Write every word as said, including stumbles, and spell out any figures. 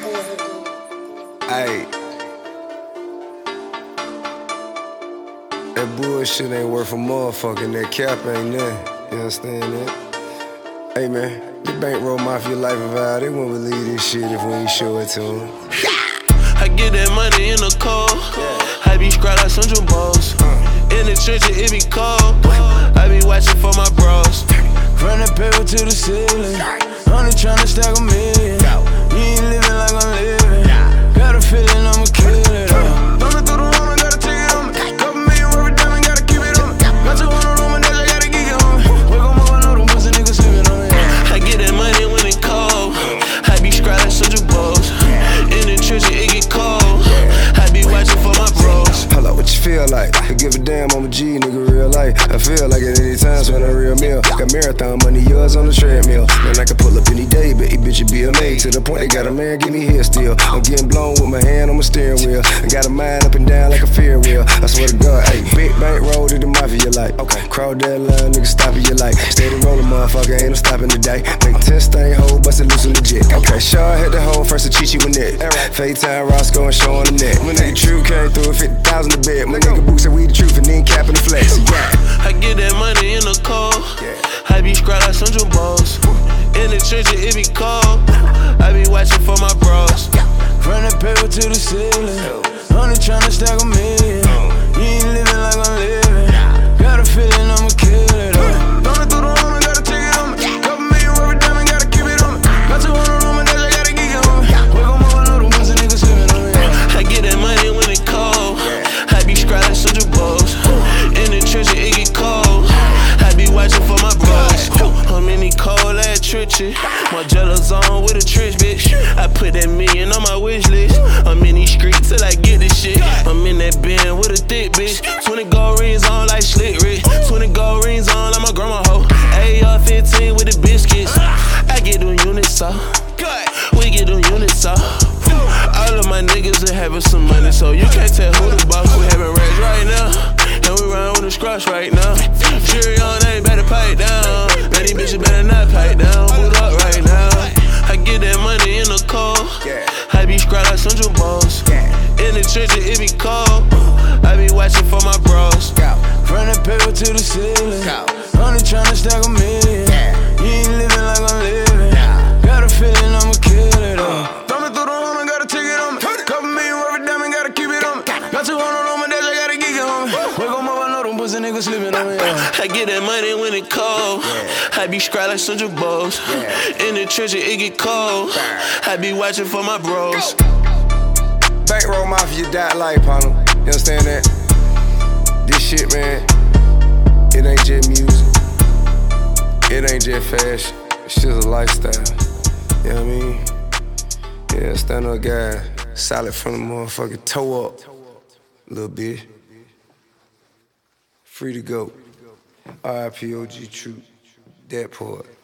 Ayy, that bullshit ain't worth a motherfucker, that cap ain't nothing. You understand that? Hey man, the Bankroll Mafia life of ours, they won't believe this shit if we ain't show it to them. I get that money in the cold. Yeah. I be scratch like Central Balls. Uh. In the trenches, it be cold. I be watching for my bros. Run the paper to the ceiling. Only tryna stack a million. You ain't living like I'm living. Got a feeling I'ma kill it all. Thumbing through the one, I gotta take it on me. Couple million worth of diamond, gotta keep it on me. Got two hundred on my dash, I gotta geek it on me. Wake up, I know them pussy niggas sleeping on me. I get that money when it cold. I be scratch like Central Balls. In the trenches, it get cold. I be watching for my bros. Hold up, what you feel like? I give a damn, I'm a G, nigga, real life. I feel like at any time, spend a real meal. Got marathon money, yours on the treadmill. Man, I can pull up any day, but each bitch be a maid. To the point they got a man, get me here still. I'm getting blown with my hand on my steering wheel. I got a mind up and down like a fear wheel. I swear to God, ayy, big bankroll to the mafia like. Okay, crowd that line, nigga, stop it, your life. Steady rolling, motherfucker, ain't no stopping today. Make ten stain hole, bust it loose in legit. Okay, Shaw hit the hole, first a Chi-Chi with it. FaceTime Roscoe and showing the net. My nigga True came through with fifty thousand a bed. My nigga Boo said we the truth and then capping the flex. Yeah. I get that money in the cold. I be scratch like Central Balls. In the trenches, it be cold. I be watching for my bros. Run the paper to the ceiling. Only tryna stack a million. You ain't living like I'm living. Got a feeling I'ma kill it all. Thumbing through the one, I gotta take it on me. Couple million worth of diamond, gotta keep it on me. Got two hundred on my dash, I gotta geek it on me. Wake up, I know them pussy niggas sleeping on me. I get that money when it cold. I be scratch like Central Balls. In the trenches, it get cold. I be watching for my bros. I'm in these cold ass trenches. Margiela zone with a trench, bitch. I put that million on my wish list. I'm in these streets till I get this shit. I'm in that bin with a thick bitch. twenty gold rings on like Slick Rick. twenty gold rings on like my grandma hoe. A R fifteen with the biscuits. I get them units off. We get them units off. All of my niggas are having some money, so you can't tell who the boss. We having rats right now, and we run with the scratch right now. Fury on, they better pipe down. Man, these bitches better not pipe down. Boot up right now. I get that money in the cold. I be scratch like Central Balls. In the trenches, it be cold. I be watching for my bros. Run the paper to the ceiling. Only tryna stack a million. You ain't living like I'm living. Got a feeling I'ma kill it all. Thumbing through the one, I gotta take it on me. Couple million worth of diamond, gotta keep it on me. Got two hundred on my dash, I gotta geek it on me. Wake up, I know them pussy niggas sleeping on me. I get that money when it cold. I be scratch like Central Balls. In the trenches, it get cold. I be watching for my bros. Bankroll Mafia, that life, partner. You understand that? This shit, man, it ain't just music. It ain't just fashion. It's just a lifestyle. You know what I mean? Yeah, stand up guy, solid from the motherfucking toe up. Little bit. Free to go. R I P O G True. That part.